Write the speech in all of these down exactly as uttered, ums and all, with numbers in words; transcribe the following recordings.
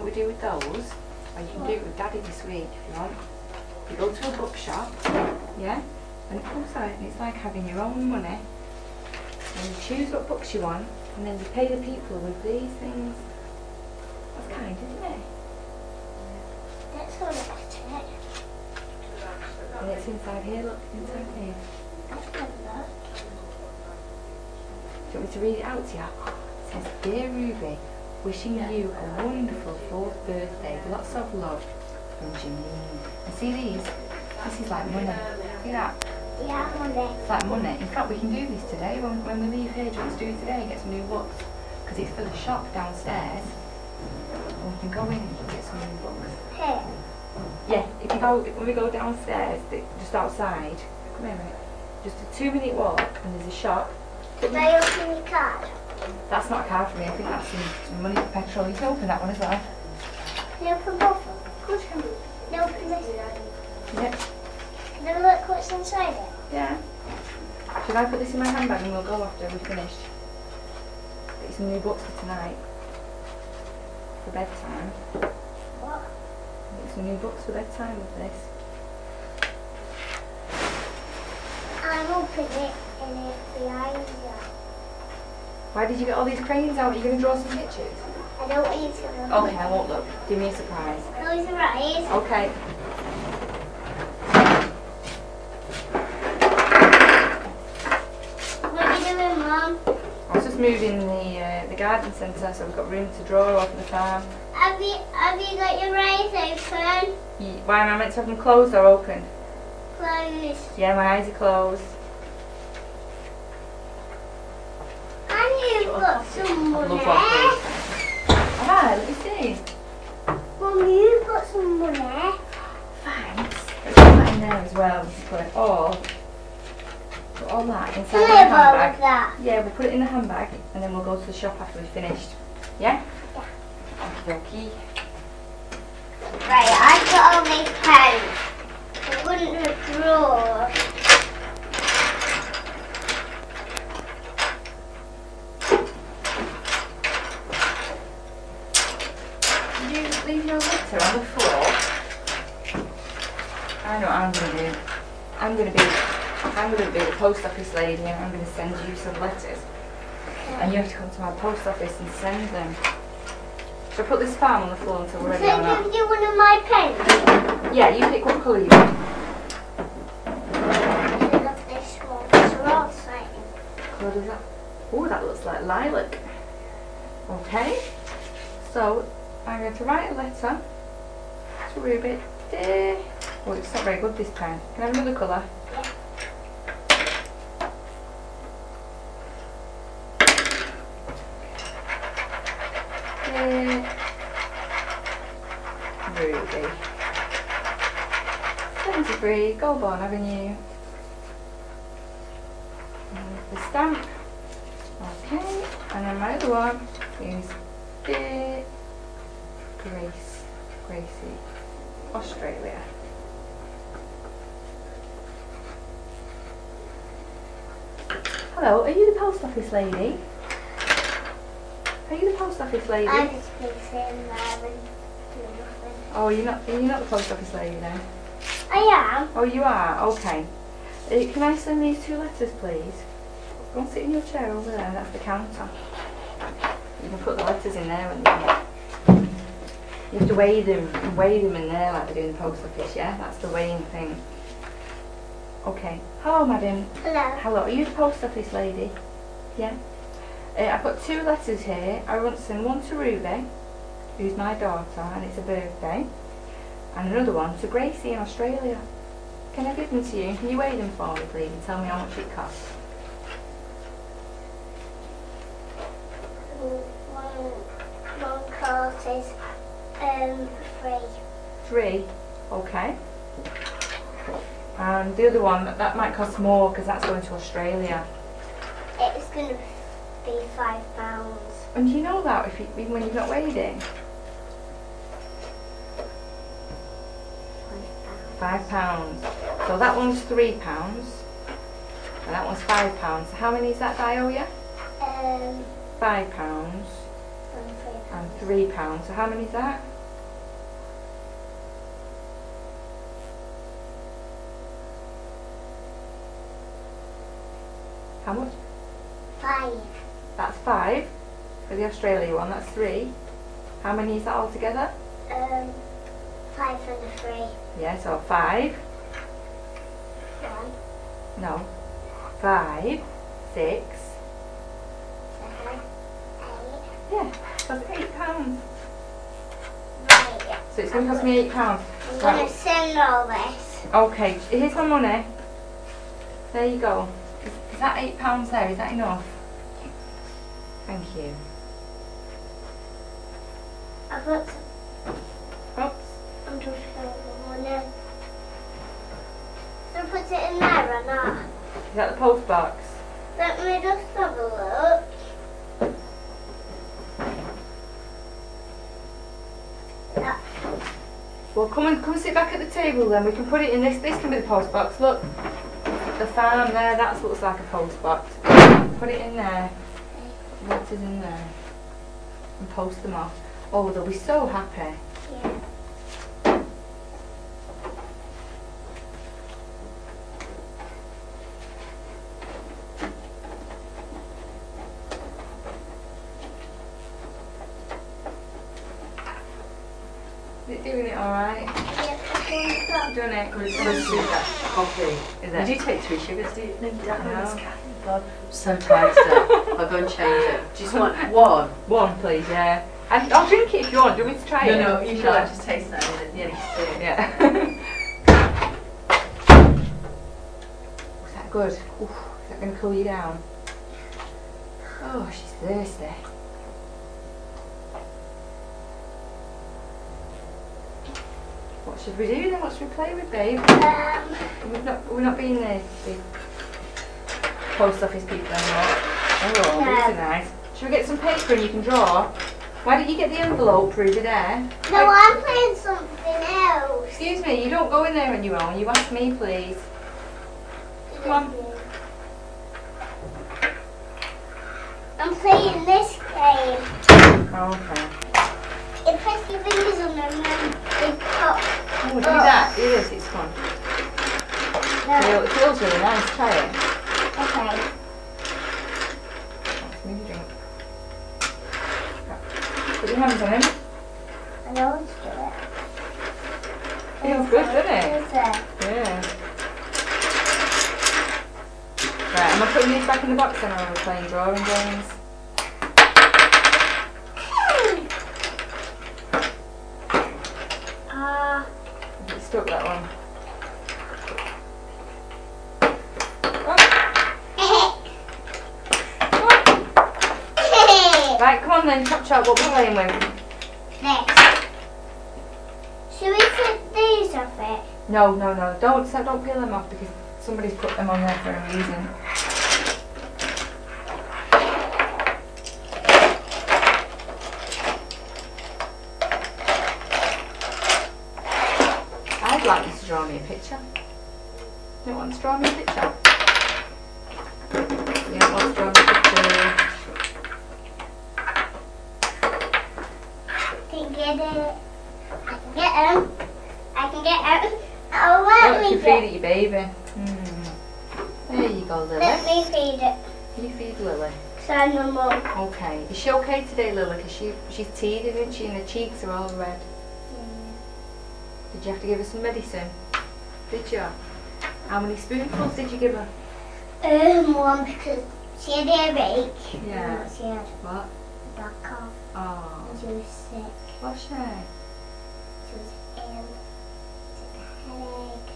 we do with those, or you can do it with Daddy this week if you want. You go to a bookshop, yeah, and it comes out and it's like having your own money. And you choose what books you want, and then you pay the people with these things. That's kind, isn't it? That's all about it. And it's inside here, look, inside here. Let's have a look. Do you want me to read it out to you? It says, Dear Ruby, wishing you a wonderful fourth birthday, lots of love from Janine. And see these? This is like money. See that? Yeah, money. It's like money. In fact, we can do this today. When, when we leave here, do you want to do it today? Get some new books. Because it's for the shop downstairs. And we can go in and get some new books. Here. Yeah, if you go, when we go downstairs, just outside, come here, mate. Just a two minute walk, and there's a shop. Can I open your card? That's not a card for me, I think that's some, some money for petrol. You can open that one as well. Can I open both of them? Of course you can. Can I open this one? Yep. Can I look what's inside it? Yeah. Should I put this in my handbag and we'll go after we've finished? Get you some new books for tonight. For bedtime. What? Get some new books for bedtime with this. I'm opening it in it behind you. Why did you get all these crayons out? Are you going to draw some pictures? I don't want you to look. Okay, I won't look. Give me a surprise. Close your eyes. Okay. What are you doing, Mum? I was just moving the uh, the garden centre so we've got room to draw off the farm. Have you, have you got your eyes open? Ye- Why am I meant to have them closed or open? Closed. Yeah, my eyes are closed. And you've got some Love money. what Ah, let me see. Mum, you've got some money. Thanks. Let's put that in there as well. We can put it all. Put all that inside Can the I have all of handbag. that? Yeah, we'll put it in the handbag and then we'll go to the shop after we've finished. Yeah? Yeah. Okie dokie. Right, I've got all these pens. I wouldn't draw. Did you leave your letter on the floor? I know what I'm going to do. I'm going to be, I'm going to be the post office lady and I'm going to send you some letters. And you have to come to my post office and send them. Should I put this farm on the floor until we're ready or Can I not? give you one of my pens? Yeah, you pick what colour you want. I love this one. It's all exciting. What colour does that? Oh, that looks like lilac. Okay. So, I'm going to write a letter to Ruby. Dear. Oh, it's not very good this pen. Can I have another colour? Dear Ruby. seventy-three, Goulburn Avenue. And the stamp. Okay. And then my other one is Dear Grace, Gracie, Australia. Hello, are you the post office lady? Are you the post office lady? I've just been sitting there and doing nothing. Oh, you're not. You're not the post office lady then. I am. Oh, you are. Okay. Uh, can I send these two letters, please? Go and sit in your chair over there. That's the counter. You can put the letters in there when you. You have to weigh them. You can weigh them in there like they do in the post office. Yeah, that's the weighing thing. Okay. Hello, madam. Hello. Hello. Are you the post office lady? Yeah. Uh, I've got two letters here. I want to send one to Ruby, who's my daughter, and it's her birthday, and another one to Gracie in Australia. Can I give them to you? Can you weigh them for me, please, and tell me how much it costs? One, one cost is um free. Three. Okay. And the other one, that might cost more because that's going to Australia. It's gonna be five pounds. And do you know that if you, even when you've not weighed it? Five pounds. So that one's three pounds, and that one's five pounds. So how many is that I owe you? Um, Five pounds and three pounds. and three pounds. So how many is that? How much? Five. That's five. For the Australia one, that's three. How many is that altogether? Um, five and a three. Yeah, so five. One, No. Five, six. seven, eight. Yeah, that's eight pounds. Right. So it's going to cost me eight pounds. I'm going to send all this. Okay, here's my money. There you go. Is, is that eight pounds there? Is that enough? Thank you. I've got. Oops. I'm just going to money. Can I put it in there or not? Is that the post box? Let me just have a look. That. Well, come and come sit back at the table then. We can put it in this. This can be the post box. Look, the farm there. That looks like a post box. Put it in there. Letters in there. And post them off. Oh, they'll be so happy. Yeah. Is it doing it all right? Yeah. Doing it. Well, it's so sweet, that coffee. Is Did it? you take three sugars? Do you? No, you don't. No. Oh, God, I'm so tired today. I'll go and change it. Do you just want one? One, please. Yeah. And I'll drink it if you want. Do you want me to try it? No, no, you Shall should I? just taste that and then yeah, you do it. Yeah. Was that good? Oof, is that going to cool you down? Oh, she's thirsty. What should we do then? What should we play with, babe? Um, We've not, we're not being the, the post office people anymore. Oh, No. these are nice. Should we get some paper and you can draw? Why don't you get the envelope, Ruby, there? no, I'm playing something else. Excuse me, you don't go in there on your own. You ask me, please. Come on. I'm playing this game. Okay. You press your fingers on them and they pop. Oh, do that. Do this. It's fun. No. Feel- It feels really nice. Try it. Okay. Let's move your drink. Put your hands on him. I know how to do it. Feels good, doesn't it? Is it? Yeah. Right, am I putting these back in the box then, or are we playing drawing games? Ah. Get stuck, that one. Right, come on then, chop chop, what we're playing with. Next. Should we take these off it? No, no, no, don't, so don't peel them off because somebody's put them on there for a reason. I'd like you to draw me a picture. You don't want to draw me a picture? You don't want to draw me a picture? Can get it. I can get them. I can get them. Oh, let Look, me you get feed it your baby. Mm. There you go, Let Lily. me feed it. You feed Lily. So I'm no more. Okay. Is she okay today, Lily? Because she, she's teething, isn't she? And her cheeks are all red. Did you have to give her some medicine? Did you? How many spoonfuls did you give her? Um, one because she had a earache. Yeah. And she had What? a black cough. Oh. And she was sick. Was she? She was ill. She had a headache.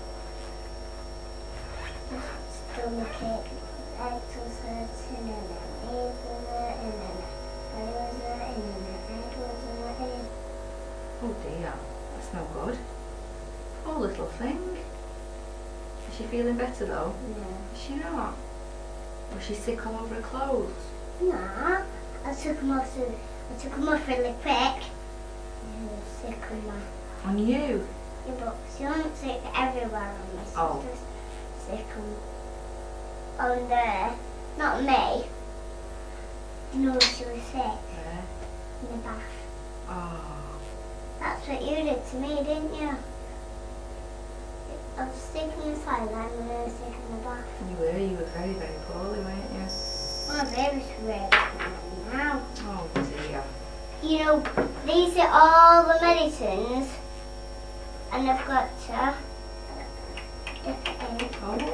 Stomachache. Legs was hurting and her knees was hurting and her belly was hurting and her head was hurting. Oh dear. That's no good. Oh, little thing. Is she feeling better though? No. Is she not? Was she sick all over her clothes? No. I took them off, so I took them off really quick. And I was sick on my... On you? Yeah, but she wasn't sick everywhere on me. She Oh. was just sick on, on there. Not me. No, she was sick Yeah. in the bath. Oh. That's what you did to me, didn't you? I was sick inside and I'm really sick in the back. You were, you were very, very poorly, weren't you? My baby's really poorly now. Oh dear. You know, these are all the medicines, and I've got to dip it in, Oh. and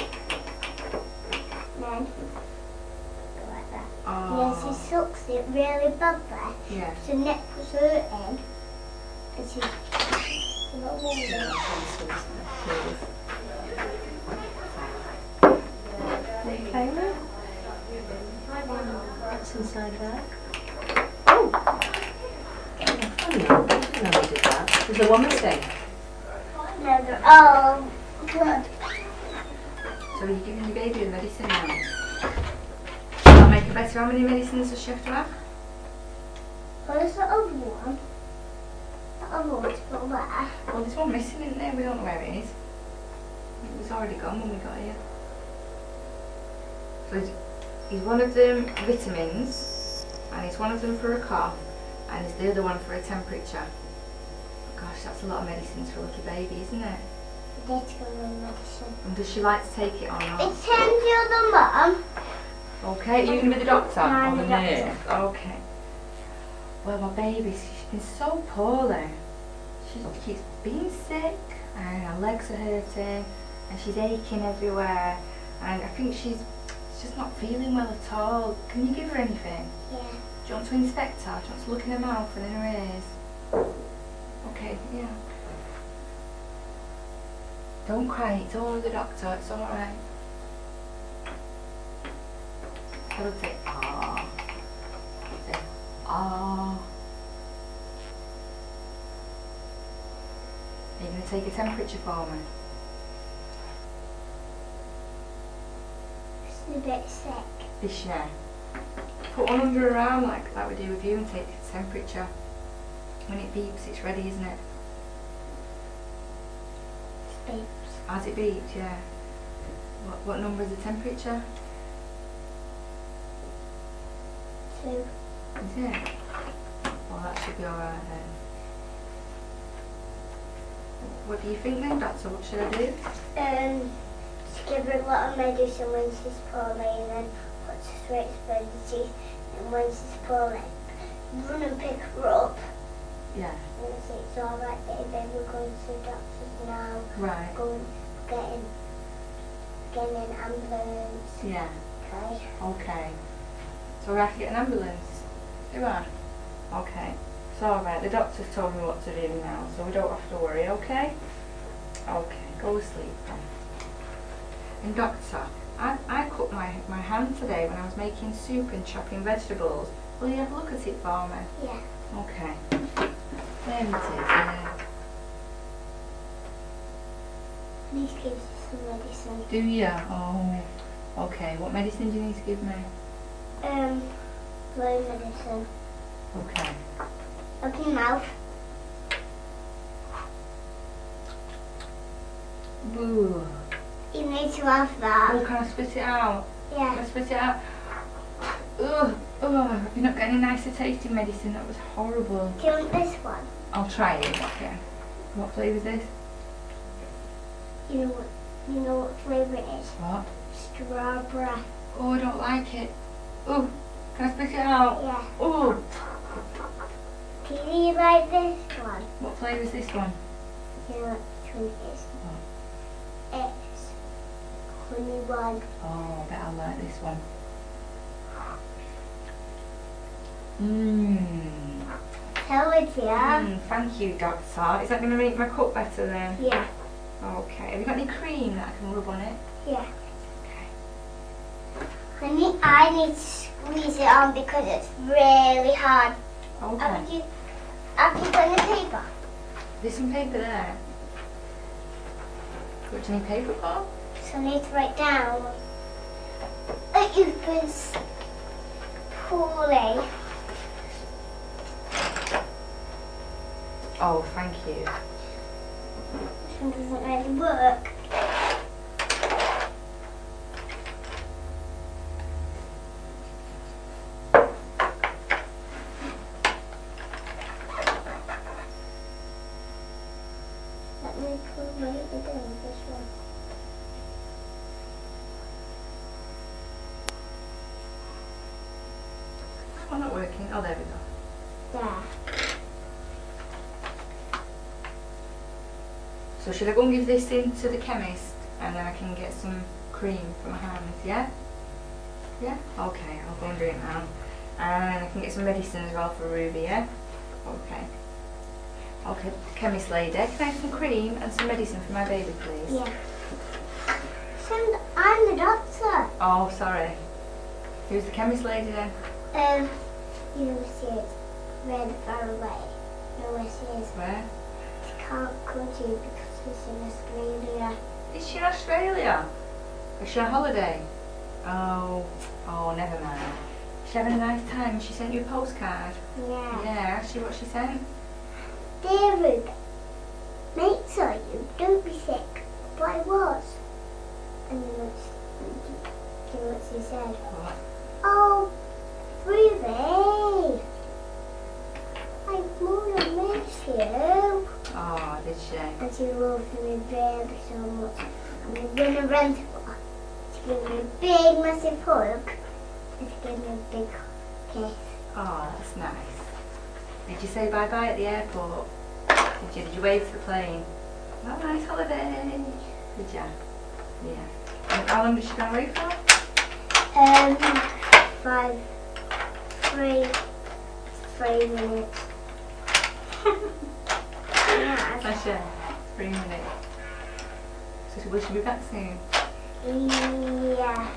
then go like that. Oh. And then she sucks it really badly, Yeah. so Nick puts her in, and she's a little woman. Okay. What's inside there? Oh. Funny, I didn't know we did that. There's a one missing. No, they're all good. So you're giving your baby a medicine now? That'll make it better. How many medicines does she have to have? Well, there's the other one. The other one's still there. Well, there's one missing, isn't there? We don't know where it is. It was already gone when we got here. So is, is one of them vitamins, and is one of them for a cough, and is the other one for a temperature. Gosh, that's a lot of medicines for a little baby, isn't it? That's good medicine. And does she like to take it or not? It's time to the mum. Okay, are you going to be the doctor? No, or I'm the the doctor. nurse? Okay. Well, my baby, she's been so poorly. She keeps being sick, and her legs are hurting, and she's aching everywhere, and I think she's, she's just not feeling well at all. Can you give her anything? Yeah. Do you want to inspect her? Do you want to look in her mouth and in her ears? Okay, yeah. Don't cry, it's all with the doctor, it's alright. Gotta say ah. Say ah. Are you going to take a temperature for me? She's a bit sick. Is she? Put one under her arm like, like we do with you and take the temperature. When it beeps, it's ready, isn't it? It beeps. As it beeps, yeah. What, what number is the temperature? Two. Is it? Well, that should be alright then. What do you think then, doctor? What should I do? Um, just give her a lot of medicine when she's poorly, and then put her straight to bed, and she, and when she's poorly, run and pick her up. Yeah. And say, it's alright, baby, we're going to the doctors now. Right. Going, getting, getting an ambulance. Yeah. Okay. Okay. So we have to get an ambulance? Do I? Okay. It's alright, the doctor's told me what to do now, so we don't have to worry, okay? Okay, go to sleep then. And doctor, I, I cut my, my hand today when I was making soup and chopping vegetables. Will you have a look at it for me? Yeah. Okay. There it is, yeah. Please give you some medicine. Do you? Oh. Okay, what medicine do you need to give me? Um, flu medicine. Okay. Open your mouth. Boo. You need to have that. Oh, can I spit it out? Can I Yeah. spit it out? Ugh. Ugh. You're not getting any nicer tasting medicine. That was horrible. Do you want this one? I'll try it. Okay. What flavour is this? You know what? You know what flavour it is? What? Strawberry. Oh, I don't like it. Oh, can I spit it out? Yeah. Oh. Do you like this one? What flavour is this one? You know which one it is? It's honey one. Oh, I bet I like this one. Mmm. Told ya. Mm, thank you, doctor. Is that going to make my cut better then? Yeah. Okay. Have you got any cream that I can rub on it? Yeah. Okay. Honey, I need to squeeze it on because it's really hard. Okay. Have you, have you got any paper? There's some paper there. What do you need paper for? So I need to write down that you've been s- poorly. Oh, thank you. This one doesn't really work. Let me put write it down this one not working? Oh, there we go. There. So should I go and give this in to the chemist and then I can get some cream for my hands, yeah? Yeah? Okay, I'll go and do it now. And I can get some medicine as well for Ruby, yeah? Okay. Okay, chemist lady, can I have some cream and some medicine for my baby, please? Yeah. Send, I'm the doctor. Oh, sorry. Who's the chemist lady then? Um, you see it red far away. No, where she is. Where? She can't come to you because she's in Australia. Is she in Australia? Is she on holiday? Oh, oh, never mind. She's having a nice time. She sent you a postcard. Yeah. Yeah, ask you what she sent. Dear Ruby, mate saw you. Don't be sick. But I was. And then what's, do you know what she said? What? Oh, Ruby, I want to miss you. Oh, did she? And she loves me very so much. I'm going to run to her. She gave me a big, massive hug. And she gave me a big kiss. Oh, that's nice. Did you say bye-bye at the airport? Did you, did you wave to the plane? Oh, nice holiday. Did you? Yeah. And how long did she go away for? Um, five, three, three minutes. Yeah. Sasha, three minutes. So will she be back soon? Yeah.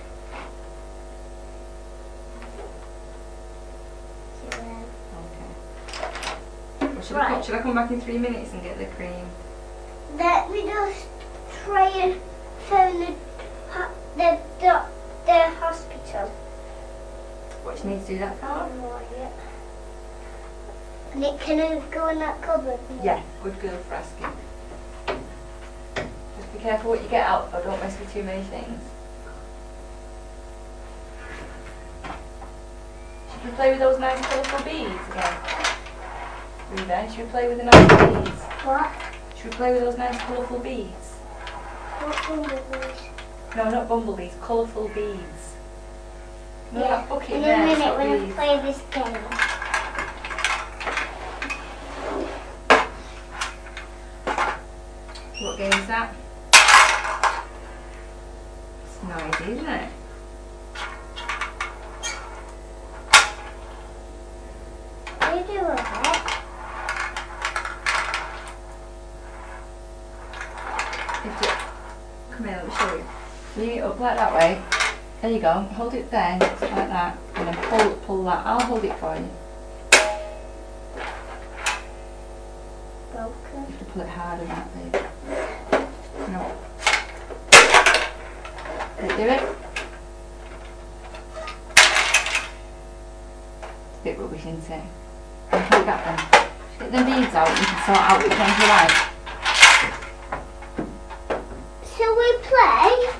Okay. Well, should, I Right. come, should I come back in three minutes and get the cream? Let me just try and phone the ho- the doc- the hospital. What do you need to do that for? Oh, yeah. And it can go in that cupboard. Yeah, good girl for asking. Just be careful what you get out though, don't mess with too many things. Should we play with those nice colourful beads again? Ruben, should we play with the nice beads? What? Should we play with those nice colourful beads? What bumblebees? No, not bumblebees, colourful beads. No, Yeah. that bucket In a there, it's minute not when I beads. play this game. What game is that? It's noisy, isn't it? What do you do with it? If you, come here, let me show you. Lean it up like that way. There you go. Hold it there, like that, and then pull, pull that. I'll hold it for you. Broken. You have to pull it harder than that, baby. No. Did it do it? It's a bit rubbish, isn't it? You can get them. Just get them beads out and you can sort out which ones you like. Shall we play?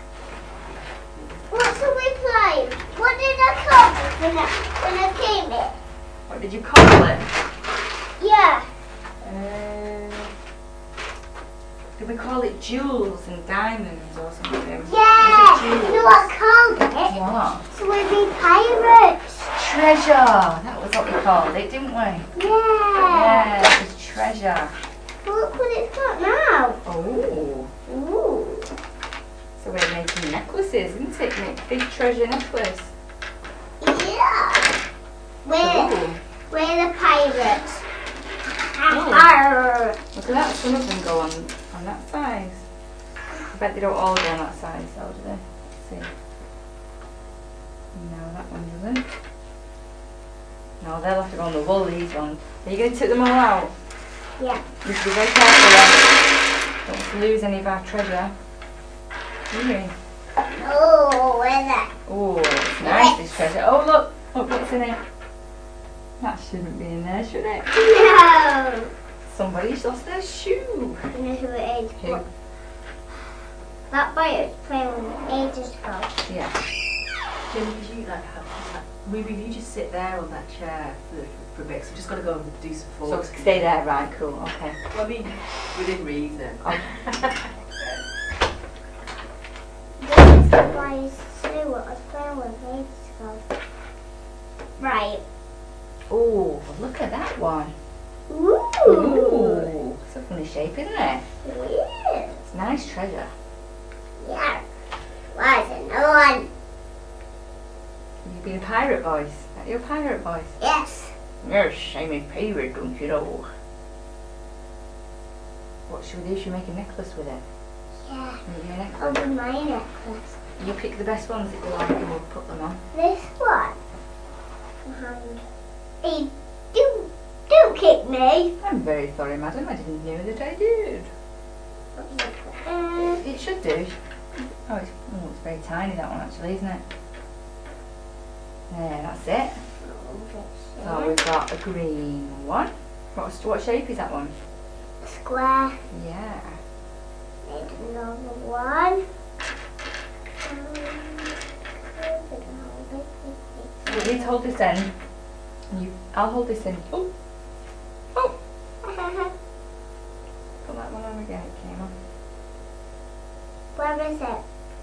What shall we play? What did I call it when I, when I came in? What did you call it? Yeah. Uh, did we call it jewels and diamonds or something? Yeah. Was it You know jewels? what I called it? What? So we'd be pirates. Treasure! That was what we called it, didn't we? Yeah. Yeah, it was treasure. Well, look what it's got now. Oh. Ooh. So we're making necklaces, isn't it? Make big treasure necklace. Yeah. We're, Ooh. we're the pirates. Oh. Arr. Look at that, some of them go on, on that size. I bet they don't all go on that size though, do they? Let's see. No, that one doesn't. No, they'll have to go on the wool, these ones. Are you going to take them all out? Yeah. We should be very careful then. Don't want to lose any of our treasure. Really? Oh, where's that? Oh, it's nice, this treasure. Oh, look, look what's in it. That shouldn't be in there, should it? No. Somebody's lost their shoe. I know who it is. Who? That boy was playing with me ages ago. Yeah. Jim, could you like have, have Ruby, you just sit there on that chair for, for a bit, so I've just got to go and do some So forms. stay there, right, cool, okay. Well, I mean, within reason. Oh. This is the boy's shoe I was playing with ages ago. Right. Oh, look at that one. Ooh. Ooh, it's a funny shape, isn't it? Yeah. It's a nice treasure. Yeah. What's another one? You've been a pirate voice. Is that your pirate voice? Yes. Yes, I'm a pirate, don't you know? What should we do? Should we make a necklace with it? Yeah. Make you a necklace? Over my necklace. You pick the best ones that you like and we'll put them on. This one. Behind. Hey, don't, don't kick me. I'm very sorry, madam. I didn't know that I did. Uh, It should do. Oh, it's, oh, it's very tiny, that one, actually, isn't it? There, that's it. So we've got a green one. What, what shape is that one? Square. Yeah. Make another one. You need to hold this end. You, I'll hold this end. Oh, oh! Put that one on again. It came off. Where is it? There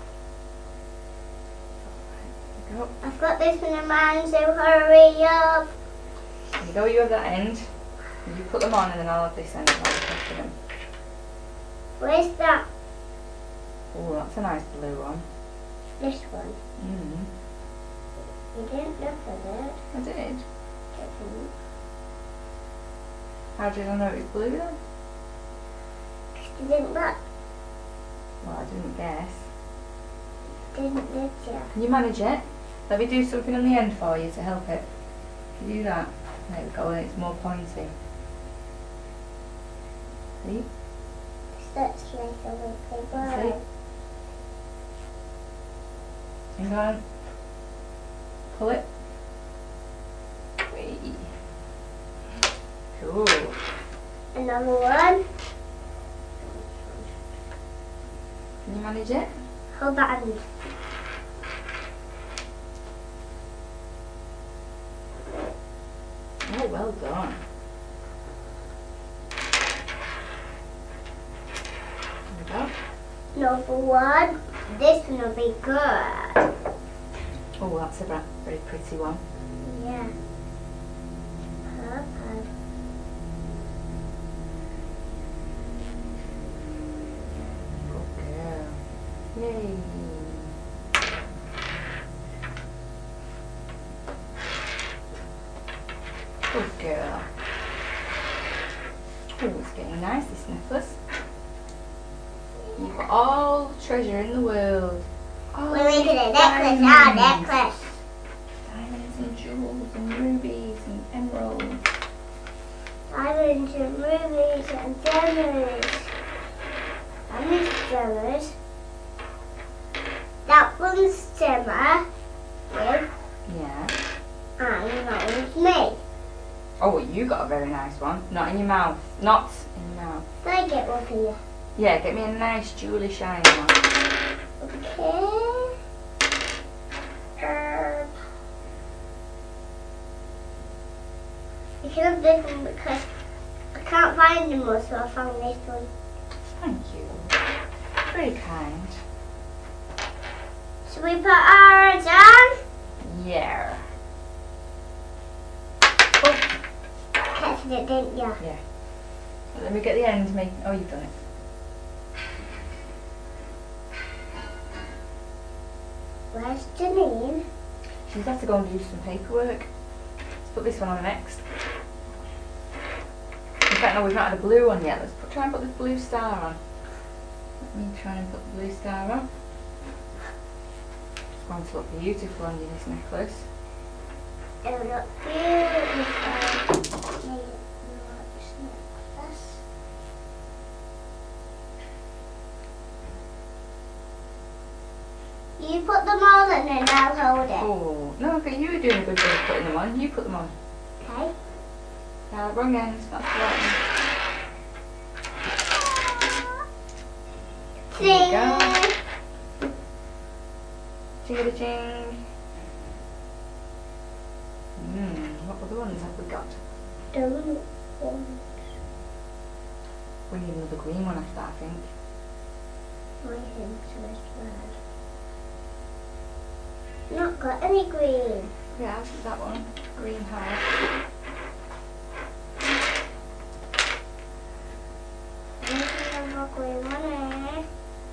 you go. I've got this in my mind, so hurry up. There you go. You have that end. You put them on, and then I'll have this end. I'll test them. Where's that? Oh, that's a nice blue one. This one. Mm. You didn't look at it. I did. Didn't. How did I know it was blue then? You didn't look. Well, I didn't guess. Didn't did you? Can you manage it? Let me do something on the end for you to help it. Can you do that? There we go, and it's more pointy. See? Such like a wicked See? bird. Hang on. Pull it. Whee. Cool. Another one. Can you manage it? Hold that end. Oh, well done. There we go. Another one. This one will be good. Oh, that's a bra- very pretty one. Yeah. Purple. Good girl. Yay. Good girl. Oh, it's getting nice, this necklace. You've got all the treasure in the world. All We're making a these necklace, our diamonds. necklace. Diamonds and jewels and rubies and emeralds. Diamonds and rubies and gems. Diamonds and gems. That one's Gemma. With, Yeah. and that one's me. Oh, you got a very nice one. Not in your mouth. Not in your mouth. Can I get one for you? Yeah, get me a nice jewelly shiny one. Okay. Um, you can have this one because I can't find them more, so I found this one. Thank you. Very kind. Should we put ours on? Yeah. Catch it, didn't you? Yeah. Let me get the end. Make. Oh, you've done it. Where's Janine? She's had to go and do some paperwork. Let's put this one on next. In fact, no, we've not had a blue one yet. Let's put, try and put this blue star on. Let me try and put the blue star on. It's going to look beautiful on you, this necklace. It will look beautiful. Make it much necklace. You put them all in and I'll hold it. Oh, no, okay, you were doing a good job of putting them on. You put them on. Okay. Uh, wrong end, that's the right end. There you go. Chingada ching. Mmm, what other ones have we got? Don't want. We need another green one after that, I think. My hints as well. Not got any green. Yeah, I'll keep that one. Green heart. Anything about green one here?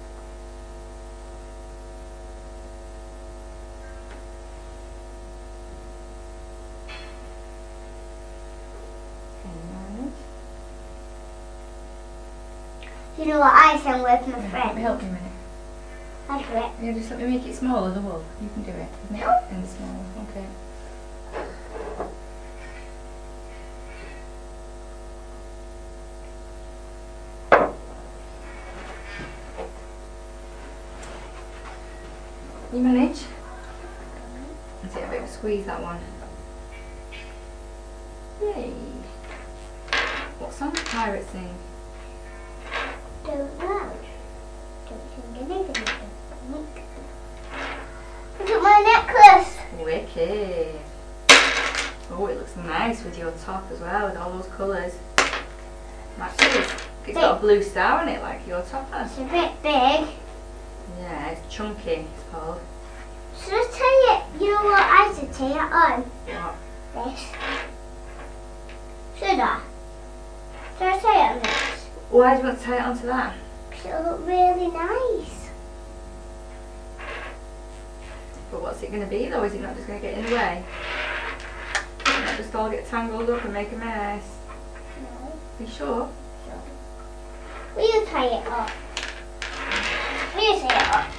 Okay, You know what I sang with my Let me friend? help you a minute. I'll do it. Yeah, just let me make it smaller, the wool. You can do it. Make it and smaller. Okay. You manage? Let's get a bit of a squeeze, that one. Yay! What song did Pirate sing? Don't know. Don't sing anything. Look at my necklace. Wicked! Oh, it looks nice with your top as well, with all those colours. Matches. It's got a blue star on it, like your top has. It's a bit big. Yeah, it's chunky, it's called. Should I tie it? You know what I should tie it on? What? This. Should I? Should I tie it on this? Why do you want to tie it onto that? Because it'll look really nice. But what's it going to be though? Is it not just going to get in the way? Will it not just all get tangled up and make a mess? No. Are you sure? Will you tie it up? Will you tie it up?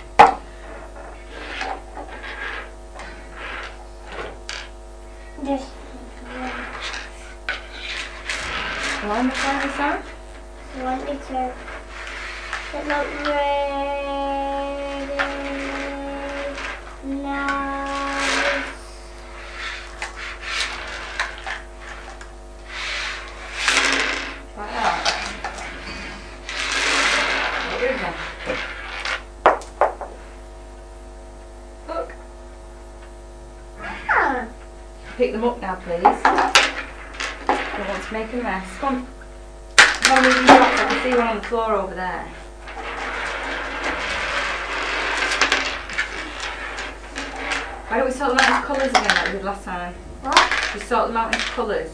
Just Why am I trying this out? want it to it look really nice. Like that. Here again. Look. Ah, Pick them up now, please. I don't want to make a mess. Come on. Come on, move these rocks. I can see one on the floor over there. Why don't we sort them out into colours again like we did last time? what? We sort them out into colours.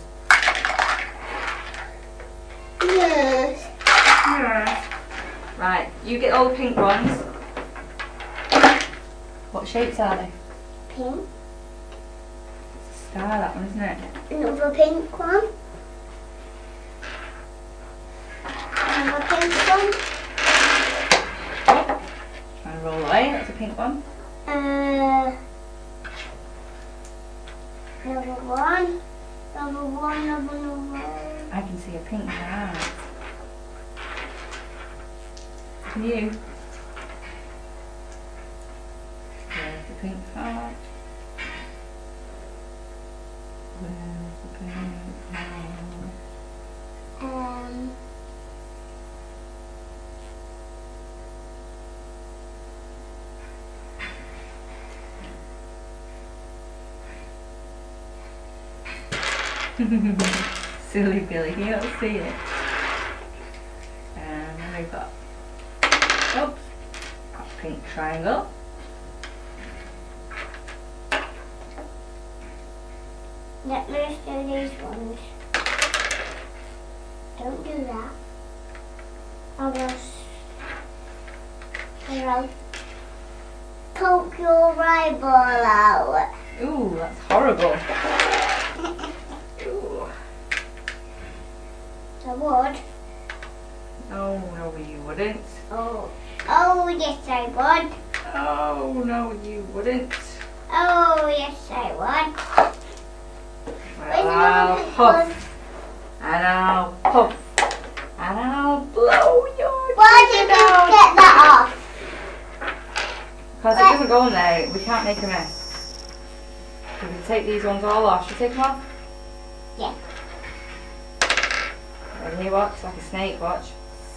Yes. Yeah. Right, you get all the pink ones. What shapes are they? Pink. It's a star, that one, isn't it? Another pink one. Another pink one. Trying to roll away, that's a pink one. Uh, another one. Another one. Another one. I can see a pink heart. Can you? There's the pink heart. Where's the pink heart? Um. Silly Billy, you don't see it. And then we've got, oops, a pink triangle. Let me just do these ones. Don't do that. I will. s- I will poke your eyeball out. Ooh, that's horrible. Ooh. I would. Oh, no, you wouldn't. Oh. Oh yes, I would. Oh, no, you wouldn't. Oh yes, I would. Well, I'll puff. And I'll puff. And I'll blow your Why did you chicken out. get that off? Because it doesn't go in there, we can't make a mess. So we take these ones all off. Should we take them off? Yeah. Ready, watch, like a snake, watch.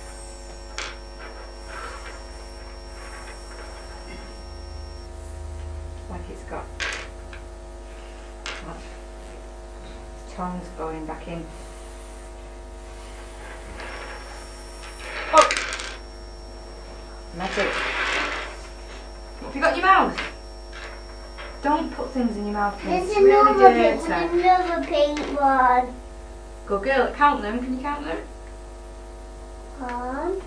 Like it's got, watch. Its tongue's going back in. Oh! Magic. What have you got in your mouth? Don't put things in your mouth, please. There's It's really another pink dirty. one, another pink one. Good girl. Count them. Can you count them? One,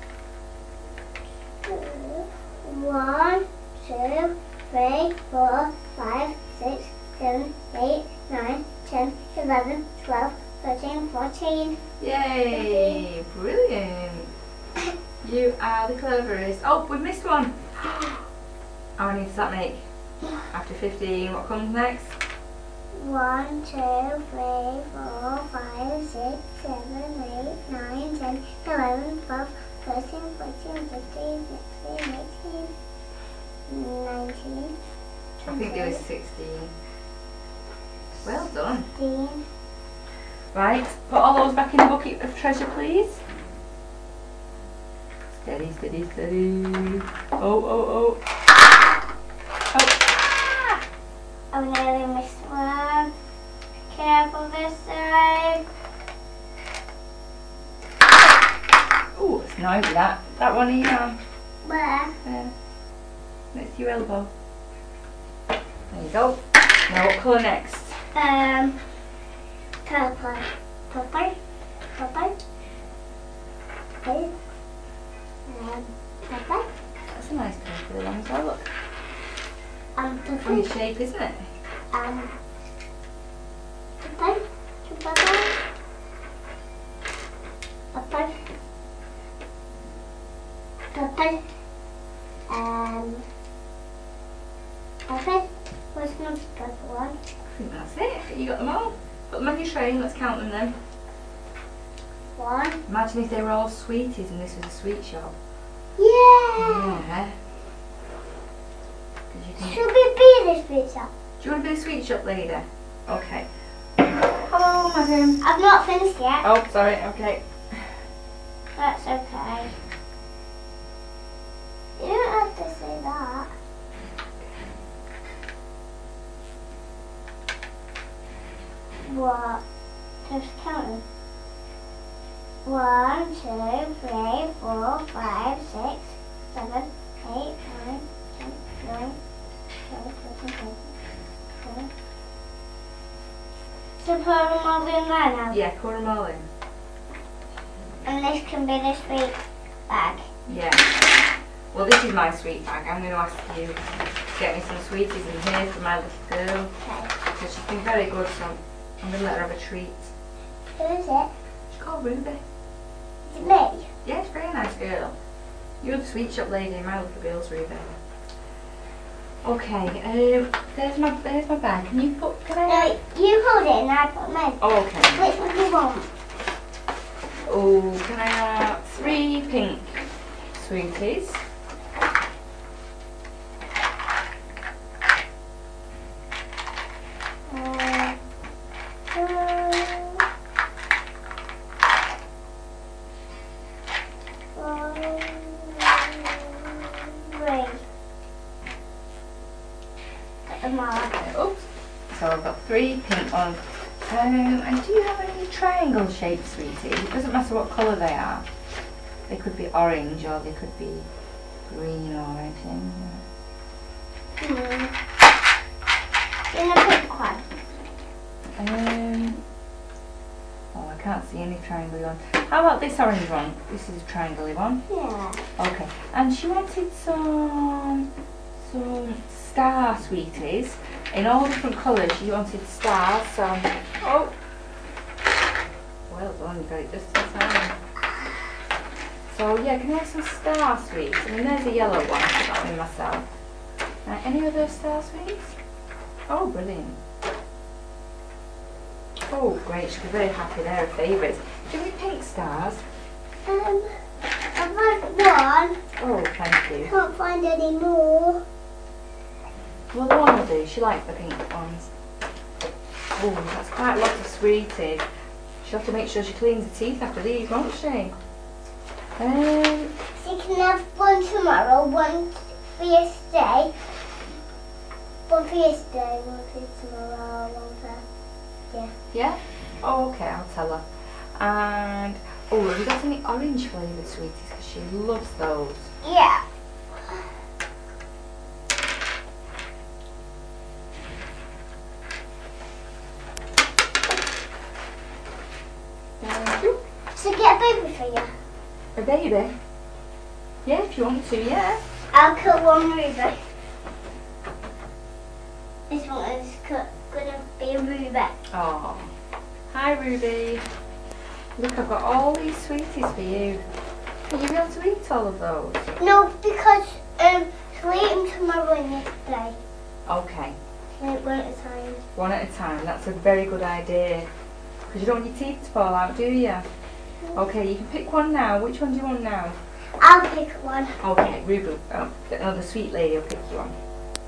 two, one, two, three, four, five, six, seven, eight, nine, ten, eleven, twelve, thirteen, fourteen. Yay! Brilliant. You are the cleverest. Oh, we missed one. How many does that make? After fifteen, what comes next? One, two, three, four, five, six, seven, eight, nine, ten, eleven, twelve, thirteen, fourteen, fifteen, sixteen, eighteen, nineteen, I think there was sixteen. Well done. fifteen. Right, put all those back in the bucket of treasure, please. Steady, steady, steady. Oh, oh, oh. Oh. I nearly missed one. Careful this side. Oh, it's noisy that. That one here. Where? There. Next to your elbow. There you go. Now what colour next? Um, purple. Purple. Purple. Purple. Um, purple. That's a nice purple one as well, look. Um, Funny purple. shape, isn't it? Um, purple. Purple. Purple. Purple. Um, purple. What's my purple one? I think that's it. You got them all. Put them on your tray and let's count them then. One. Imagine if they were all sweeties and this was a sweet shop. Yeah. Yeah. 'Cause you can... Should we be this pizza? Do you want to be a sweet shop lady? Okay. Hello, madam. I've not finished yet. Oh, sorry. Okay. That's okay. You don't have to say that. What? Just counting. One, two, three, four, five, six, seven, eight, nine, ten, eleven, twelve, thirteen, fourteen, fifteen. So put them all in there now. Yeah, pour them all in. And this can be the sweet bag. Yeah. Well, this is my sweet bag. I'm going to ask you to get me some sweeties in here for my little girl. Okay. Because she's been very good, so I'm going to let her have a treat. Who is it? She's called Ruby. Is it me? Yeah, she's a very nice girl. You're the sweet shop lady, my little girl's Ruby. Okay, um, there's my there's my bag. Can you put? Can I? No, you hold it and I put them in. Oh, okay. Which one do you want? Oh, can I have three pink sweeties? Uh, three. Put them all. Oops. So I've got three pink ones. Um, and do you have any triangle shaped sweeties? It doesn't matter what colour they are. They could be orange or they could be green or anything. Hmm. In the pink one. Um, oh, I can't see any triangle one. How about this orange one? This is a triangle one. Yeah. Okay. And she wanted some some star sweeties in all different colours. She wanted stars. So, oh, well done. You got it just in time. So yeah, can I have some star sweets? I mean, there's a yellow one. I put that one in myself. Uh, any other star sweets? Oh, brilliant. Oh, great. She'll be very happy. They're her favourites. Do you have any pink stars? Um, I've had one. Oh, thank you. Can't find any more. Well, the one will do. She likes the pink ones. Oh, that's quite a lot of sweeties. She'll have to make sure she cleans the teeth after these, won't she? Um, So you can have one tomorrow, one for yesterday, one for yesterday, one for tomorrow, one for... Yeah. yeah? Oh, okay, I'll tell her. And, oh, have you got any orange flavoured sweeties? Because she loves those. Yeah. baby for you. A baby? Yeah, if you want to, yeah. I'll cut one ruby. This one is cut, gonna be a ruby. Oh. Hi, Ruby. Look, I've got all these sweeties for you. Will you be able to eat all of those? No, because um, so we ate them tomorrow and yesterday. Okay. Like one at a time. One at a time. That's a very good idea. Because you don't want your teeth to fall out, do you? Okay, you can pick one now. Which one do you want now? I'll pick one. Okay, Ruby. Oh, another sweet lady will pick you one.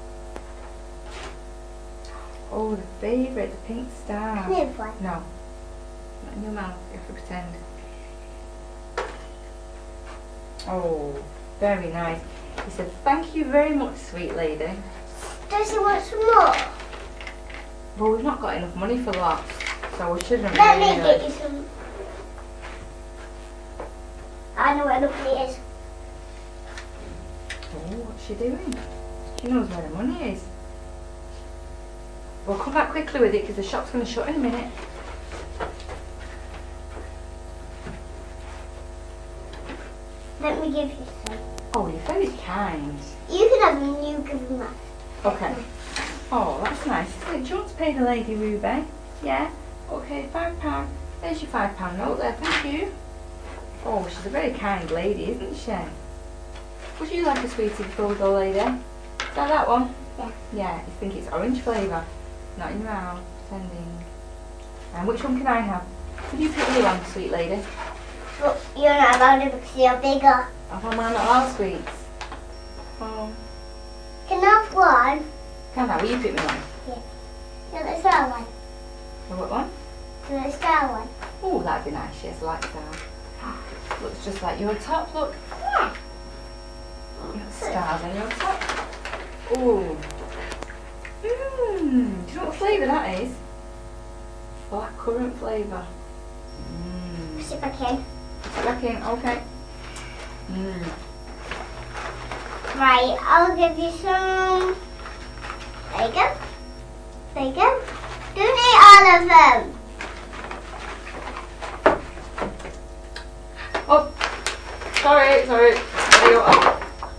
Oh, the favourite, the pink star. Can I have one? No. Not in your mouth. You have to pretend. Oh, very nice. He said, thank you very much, sweet lady. Does he want some more? Well, we've not got enough money for lots, so we shouldn't Let me really. get you some. I know where the money is. Oh, what's she doing? She knows where the money is. We'll come back quickly with it because the shop's going to shut in a minute. Let me give you some. Oh, you're very kind. You can have them and you give them that. Okay. Oh, that's nice. Do you want to pay the lady, Ruby? Yeah? Okay, five pounds. There's your five pound note there, thank you. Oh, she's a very kind lady, isn't she? Would you like a sweetie before we go, lady? Is that that one? Yeah. Yeah, you think it's orange flavour? Not in your mouth, pretending. And which one can I have? Could you pick me one, sweet lady? But you're not allowed to because you're bigger. Oh, am I not allowed sweets? Oh. Can I have one? Can I? Will you pick me one? Yeah, the star one. Oh, what one? The star one. Oh, that'd be nice, yes, I like that. Looks just like your top, look. Yeah. You got stars on your top. Oh. Mmm. Do you know what flavour that is? Blackcurrant flavour. Mmm. Push it back in. Put it back in, okay. Mmm. Right, I'll give you some. There you go. There you go. Don't eat all of them. Oh. Sorry, sorry. There you go.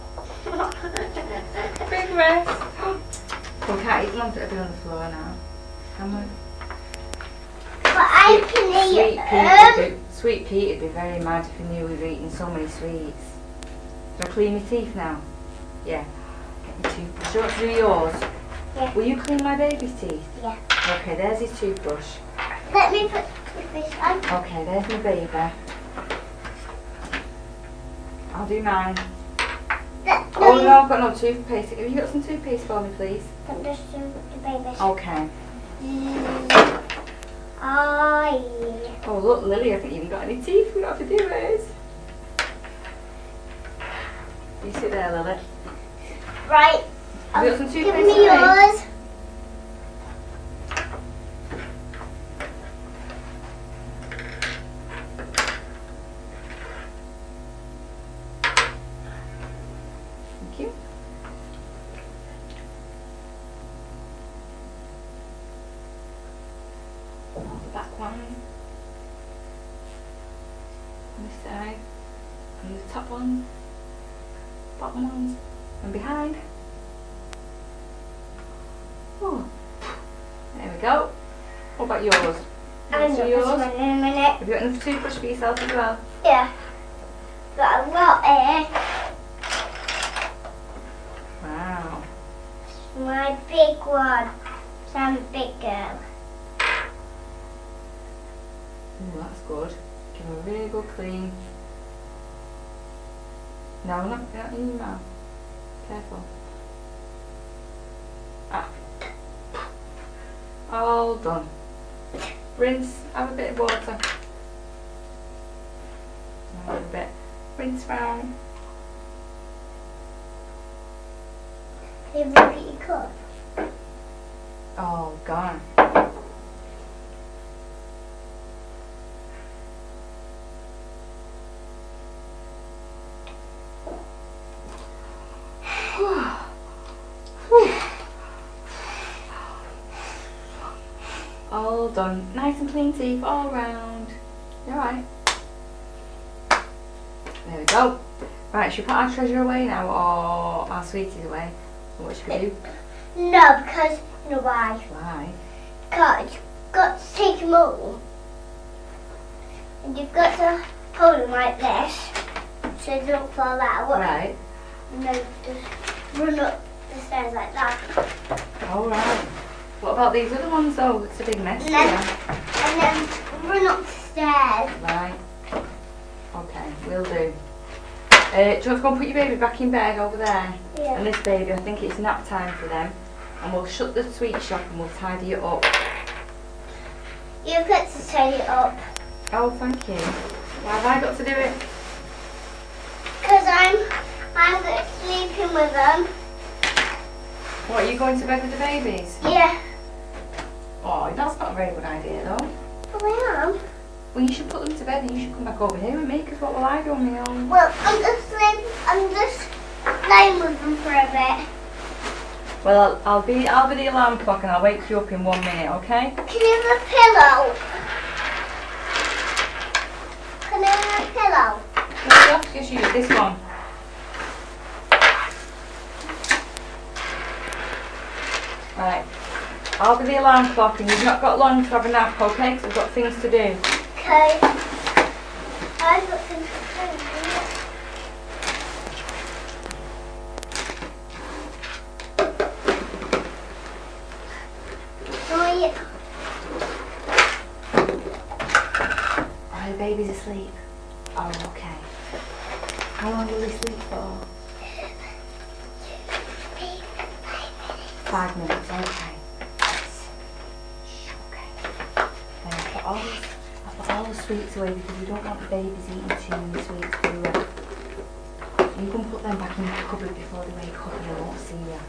Big rest. We can't eat them on the floor now. Can we? But I can Sweet eat Pete, them. would be, Sweet Pete would be very mad if he knew we were eating so many sweets. Do I clean your teeth now? Yeah. Get your toothbrush. Do you want to do yours? Yeah. Will you clean my baby's teeth? Yeah. Okay, there's his toothbrush. Let me put this on. Okay, there's my baby. I'll do mine. Let, Oh no, no, I've got no toothpaste. Have you got some toothpaste for me, please? you just do the babies. Okay. Mm. Oh, yeah. Oh look, Lily, I haven't even got any teeth. We don't have to do this. You sit there, Lily. Right. Have you got I'll some give toothpaste me for me? yours. Thank you. The back one. On this side. And the top one. Bottom ones. And behind. Oh. There we go. What about yours? I'll What's do this yours? one in a minute. Have you got enough toothbrush for yourself as well? Yeah. But I've got it. Wow. My big one. So I'm a big girl. Ooh, that's good. Give them a really good clean. No, not, not in your mouth. Careful. Ah. All done. Rinse, have a bit of water. Have a bit. Rinse round. Have you look at your cup? Oh, gone. All done. Nice and clean teeth all round. You alright? There we go. Right, should we put our treasure away now or our sweeties away? What should we do? No, because, you know why? Why? Because you've got to take them all. And you've got to hold them like this so they don't fall out. Right. And then just run up the stairs like that. Alright. What about these other ones though? It's a big mess And then, here. and then run up the stairs. Right. Okay, will do. Uh, do you want to go and put your baby back in bed over there? Yeah. And this baby, I think it's nap time for them. And we'll shut the sweet shop and we'll tidy it up. You've got to tidy it up. Oh, thank you. Why have I got to do it? Because I'm, I'm good sleeping with them. What, are you going to bed with the babies? Yeah. Oh, that's not a very good idea though. But I am. Well, you should put them to bed and you should come back over here with me, because what will I do on my own? Well, I'm just sleeping, I'm just playing with them for a bit. Well, I'll, I'll be I'll be the alarm clock and I'll wake you up in one minute, okay? Can you have a pillow? Can I have a pillow? Well, you have to just use this one. Right. I'll be the alarm clock and you've not got long to have a nap, okay? Because I've got things to do. Okay. I've got things to do. Oh, yeah. Are the babies asleep? Oh, okay. How long will they sleep for? Five minutes, okay. Shh, okay. Then I'll put all the, I'll put all the sweets away because we don't want the babies eating too many sweets, do we? You can put them back in the cupboard before they wake up and they won't see you.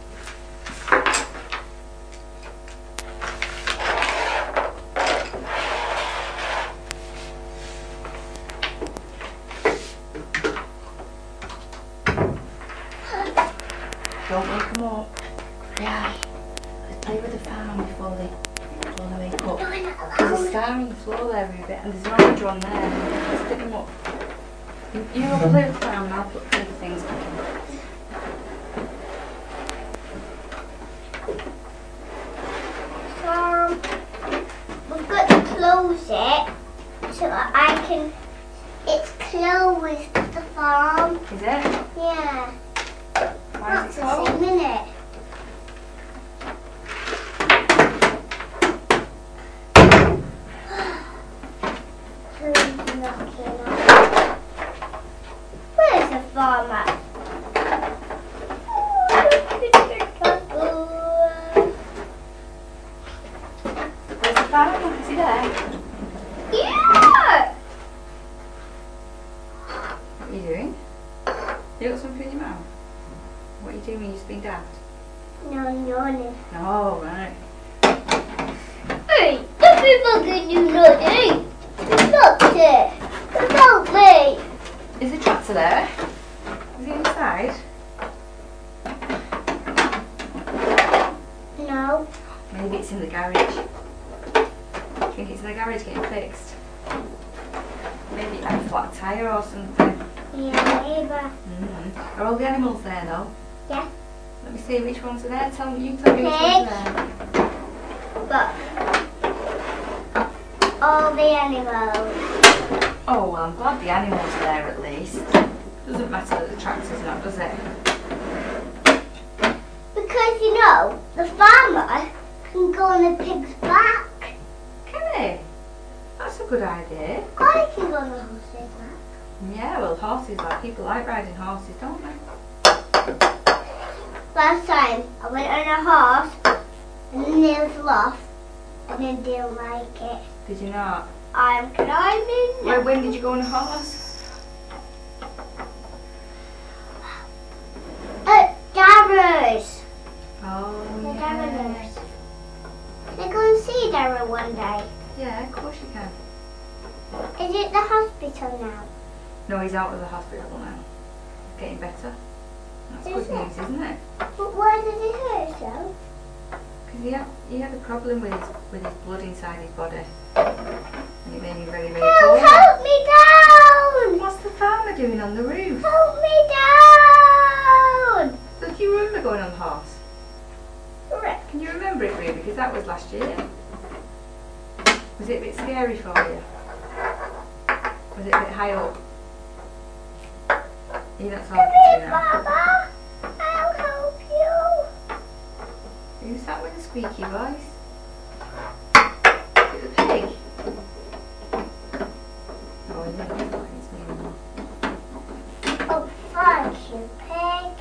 Don't wake them up. Yeah. Let's play with the farm before they, before they wake up. There's a star on the floor there a bit and there's an orange one there. Let's pick them up. You, you go play with the farm and I'll put the other things back in. Um, we've got to close it so that I can. It's closed, the farm. Is it? Yeah. Why That's is it the closed? same minute. Who's knocking on? Where's the farm at? Where's the farm? Is he there? Yeah! What are you doing? You got something in your mouth? What are you doing when you're just being daft? No, no, Oh, right. Hey, don't be fucking you naughty! Stop it! Help me! Is the tractor there? Is he inside? No. Maybe it's in the garage. I think it's in the garage getting fixed. Maybe it had a flat tyre or something. Yeah, maybe. Mm. Are all the animals there though? Yeah. Let me see which ones are there. Tell me, you tell me which ones are there. But all the animals. Oh, well, I'm glad the animals are there at least. Doesn't matter that the tractor's not, does it? Because you know, the farmer can go on the pig's back. Can he? That's a good idea. I can go on the horse's back. Yeah, well, horses, like people like riding horses, don't they? Last time I went on a horse and the nails fell off and I didn't like it. Did you not? I'm climbing. When, when did you go on a horse? At Darrow's. Oh, The yeah. Darrow's. Can I go and see Darrow one day? Yeah, of course you can. Is it the hospital now? No, he's out of the hospital now. He's getting better. That's Is good it? news, isn't it? But why did it hurt so? Because he had, he had a problem with his, with his blood inside his body. And it made him very, very Help, cold. help me down! What's the farmer doing on the roof? Hold me down! So do you remember going on the horse? Correct. Can you remember it, Ruby? Because that was last year. Was it a bit scary for you? Was it a bit high up? You're not Come talking to here, me now. Baba. I'll help you. Who's that with a squeaky voice? Is it the pig? Oh, yeah, that's not his name. Oh, thank you, pig.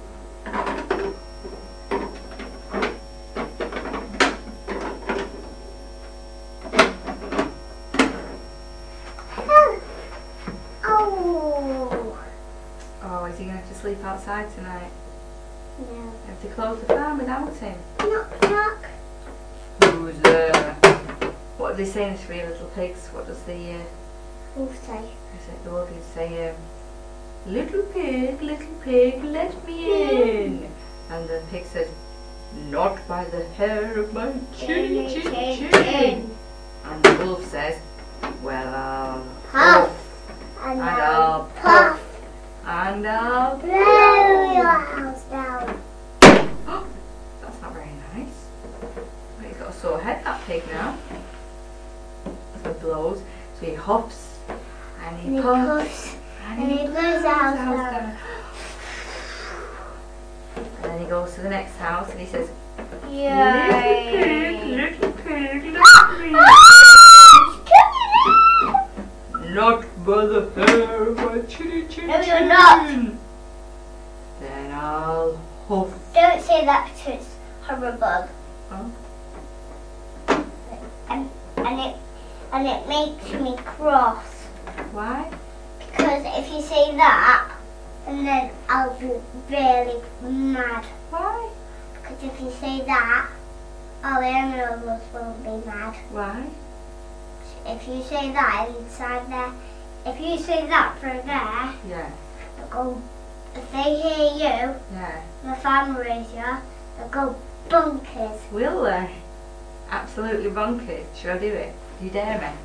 Oh. Oh, is he going to have to sleep outside tonight? No. You have to close the farm without him. Knock, knock. Who's there? What do they say in the Three Little Pigs? What does the uh, Wolf say? is it the wolves say? Um, little pig, little pig, let me in. And the pig says, not by the hair of my chin, chin, chin. chin. And the wolf says, well, I'll Puff. puff, And and I'll I'll puff. puff, and I'll Blow your blow. house down. That's not very nice. But he's got a sore head, that pig now. So he blows, so he huffs, and he And he puffs, puffs. and And he he blows blows the house down. down. And then he goes to the next house and he says, Yay. little pig, little pig, let me in. Not by the hair of my chinny chin No, you're chin. not. Then I'll huff. Don't say that to it's horrible. Huh? And, and it and it makes me cross. Why? Because if you say that, and then I'll be really mad. Why? Because if you say that, all the animals will be mad. Why? If you say that inside there, if you say that for there, Yeah, they'll go, if they hear you, yeah. the family you, they'll go bonkers. Will they? Absolutely bonkers. Shall I do it? Do you dare me?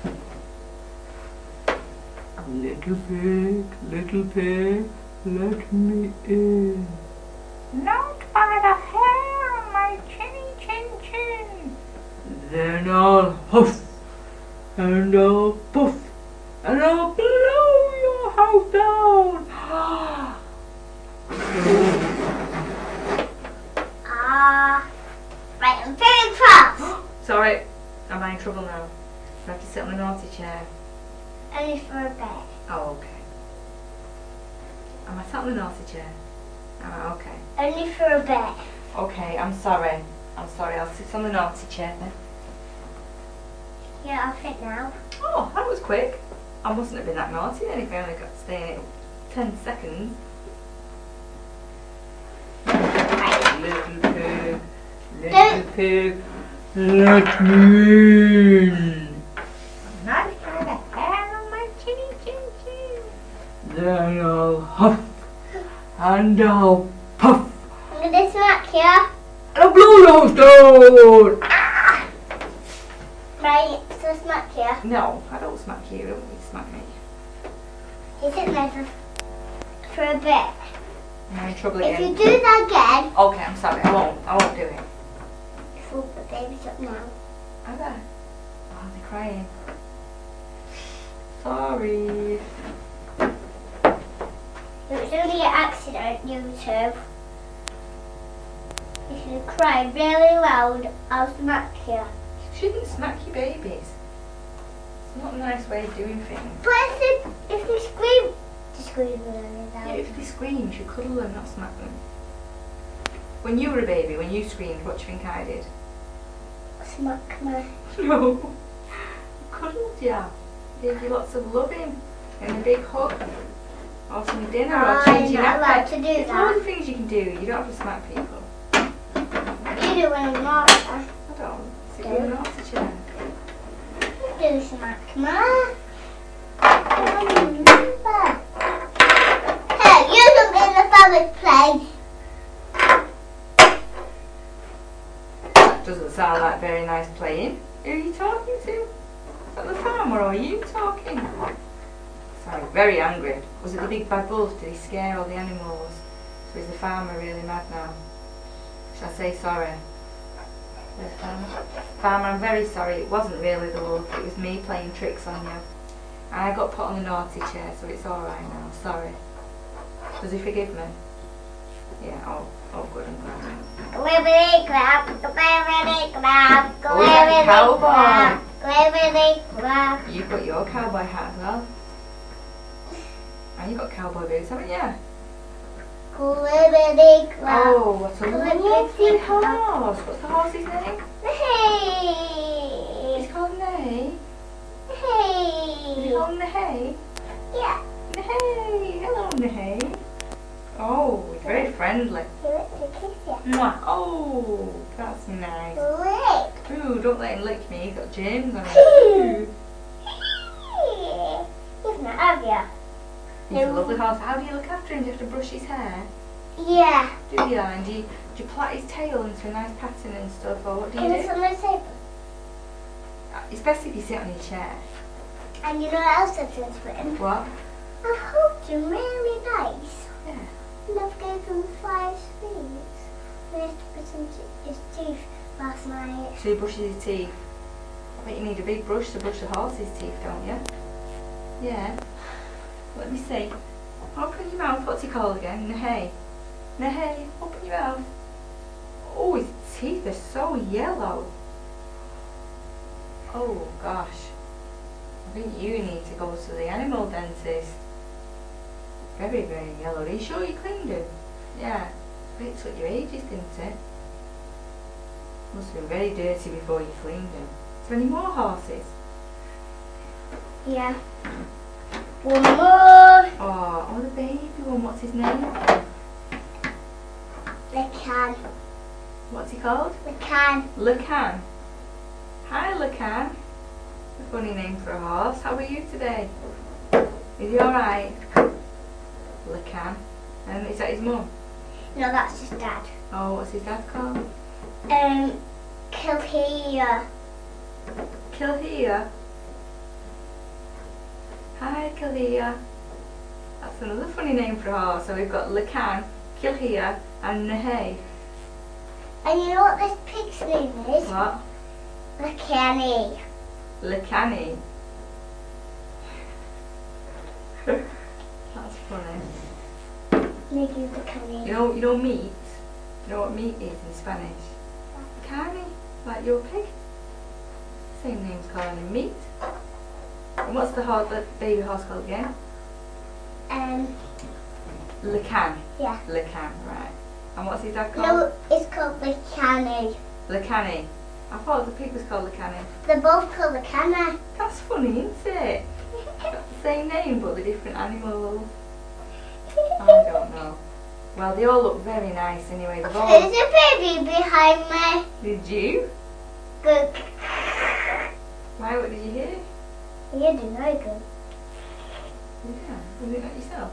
Little pig, little pig, let me in. Not by the hair of my chinny chin chin. Then I'll huff, and I'll puff, and I'll blow your house down. Ah, right, I'm very cross. Sorry, am I in trouble now? I have to sit on the naughty chair. Only for a bit. Oh, okay. Am I sat on the naughty chair? Am I okay? Only for a bit. Okay, I'm sorry. I'm sorry, I'll sit on the naughty chair then. Yeah, I'll fit now. Oh, that was quick. I mustn't have been that naughty then if I only got to stay in it ten seconds. Little pig, little Don't- pig, let me in. Not by the hair of my chinny chin chin. Then I'll huff, and I'll puff, I'm gonna smack you. and I'll blow your house down. Right, so smack you. No, I don't smack you. I don't want you to smack me. He's in there for, for a bit. Am I in trouble If you again? do that again, Okay, I'm sorry. I won't. I won't do it. oh, the baby's up now. Are they? Oh, they're crying. Sorry. It was only an accident, you two. If you cry really loud, I'll smack you. You shouldn't smack your babies. It's not a nice way of doing things. But if they, if they scream, they scream really Yeah, loud. if they scream, you should cuddle them, not smack them. When you were a baby, when you screamed, what do you think I did? Smack me. No. Cuddled you. Gave you lots of loving and a big hug. Or some dinner or I'm change your not allowed nappy. to do There's that. loads of things you can do. You don't have to smack people. You do when I'm not. I don't. Sit in the naughty chair. You do smack me. I remember. Hey, you can be in the family place. That doesn't sound like very nice playing. Who are you talking to? At the farm, or are you talking? sorry, very angry. Was it the big bad wolf? Did he scare all the animals? So is the farmer really mad now? Shall I say sorry? Yes, farmer. Farmer, I'm very sorry. It wasn't really the wolf. It was me playing tricks on you. And I got put on the naughty chair, so it's alright now. Sorry. Does he forgive me? Yeah, oh, oh good, I'm glad. Glibbity crab, glibbity crab, Oh, is that glibbity cowboy? crab, glibbity crab. You've got your cowboy hat as well. And you've got cowboy boots, haven't you? Glibbity crab. Oh, what a Glibbity lovely crab. horse. What's the horse's name? Hey. It's called Nay. Is it Hey. called Nay? Yeah. Nay. Hello, Nay. Oh, it's very friendly. He wants to kiss you. Mwah. Oh, that's nice. Lick. Ooh, don't let him lick me. He's got germs on him. He's not, have you? He's a lovely horse. How do you look after him? Do you have to brush his hair? Yeah. Do you? And do you, do you plait his tail into a nice pattern and stuff? Or what do you Can do? someone say? It's best if you sit on your chair. And you know what else I've just written? What? I've hugged him really nice. Yeah. And I've gave him five sweets. I had to put him to his teeth last night. So he brushes his teeth. I bet you need a big brush to brush the horse's teeth, don't you? Yeah. Let me see. Open your mouth. What's he called again? Nahay. Nahay. Open your mouth. Oh, his teeth are so yellow. Oh gosh. I think you need to go to the animal dentist. Very, very yellow. Are you sure you cleaned him? Yeah. It took you ages, didn't it? Must have been very dirty before you cleaned him. Is there any more horses? Yeah. One more. Oh, oh, the baby one. What's his name? Lecan. What's he called? Lecan. Lecan. Hi, Lecan. A funny name for a horse. How are you today? Is he alright? Lecan. And is that his mum? No, that's his dad. Oh, what's his dad called? Um, Kilhea. Kilhea. Hi, Kilhea. That's another funny name for a horse. So we've got Lecan, Kilhea, and Nahay. And you know what this pig's name is? What? Lecanny. Lecani. That's funny. Maybe Lecanny. You know, you know meat. You know what meat is in Spanish? Carne, like your pig. Same name's calling him meat. And what's the horse, the baby horse called again? Um, Lecan. yeah. Lecan, right. And what's his dad called? No, it's called Lecanny. Lecani. I thought the pig was called Lecani. They're both called Lecanny. That's funny, isn't it? Got the same name but the different animals. I don't know. Well, they all look very nice anyway. They've all... There's a baby behind me. Did you? Good. Why, what did you hear? You didn't know good. Yeah, was it not yourself?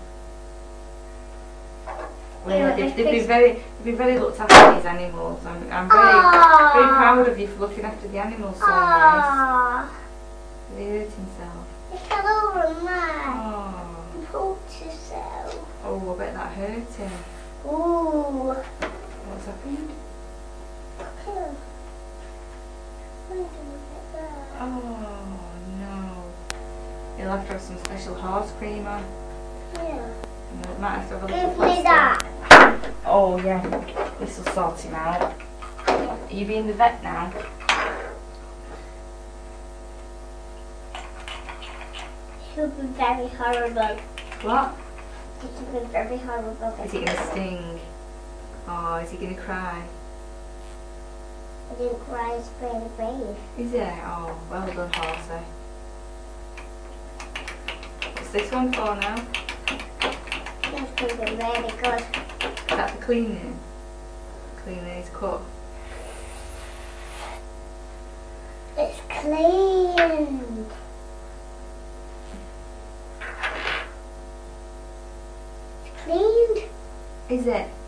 Well, Yeah, they've, I they've think- been very, they've been very looked after, these animals. I'm, I'm very, Aww. very proud of you for looking after the animals so nice. Aww. Did he hurt himself? He fell over mine. Oh, He poked himself. oh, I bet that hurt him. Ooh. What's happened? Here. Why do you like that? Oh no. He'll have to have some special horse cream on. Yeah. And it might have to have a little Give me plaster. that. Oh yeah, this will sort him out. Are you being the vet now? It would be very horrible. What? It would be very horrible. Is he going to sting? Oh, is he going to cry? I didn't cry, it's very brave. Is it? Oh, well done, horsey. What's this one for now? That's going to be really good. Is that for cleaning? Cleaning his cut. It's cleaned. It's cleaned. Is it?